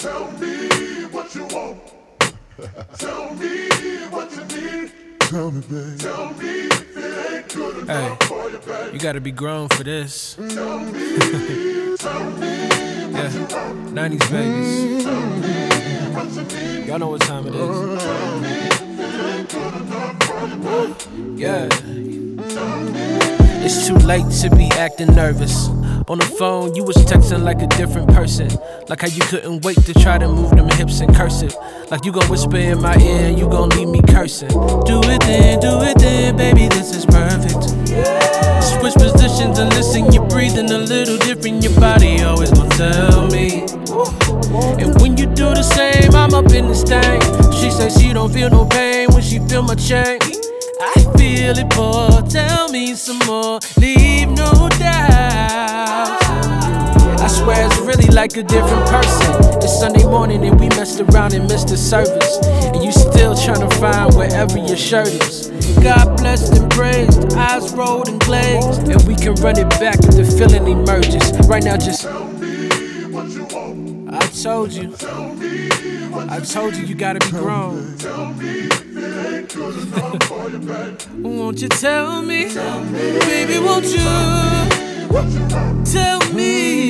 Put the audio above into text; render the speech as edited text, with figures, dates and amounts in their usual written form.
Tell me what you want. Tell me what you need. Tell me, baby. Tell me if it ain't good enough for you, baby. You gotta be grown for this. Tell me what you want. 90s babies. Tell me what you need. Y'all know what time it is. Tell me if it ain't good enough for you, baby. Yeah. It's too late to be acting nervous. On the phone, you was texting like a different person. Like how you couldn't wait to try to move them hips in cursive. Like you gon' whisper in my ear and you gon' leave me cursing. Do it then, baby, this is perfect. Switch positions and listen, you're breathing a little different. Your body always gon' tell me. And when you do the same, I'm up in this thing. She say she don't feel no pain when she feel my chain. I feel it, boy, tell me some more, leave no doubt. I swear it's really like a different person. It's Sunday morning and we messed around and missed the service. And you still tryna find wherever your shirt is. God blessed and praised, eyes rolled and glazed. And we can run it back if the feeling emerges. Right now just Tell me what you want. I told you, Tell me what I told you, you gotta be grown. Tell me if it ain't good enough for you, baby. Won't you tell me, baby, won't you tell me?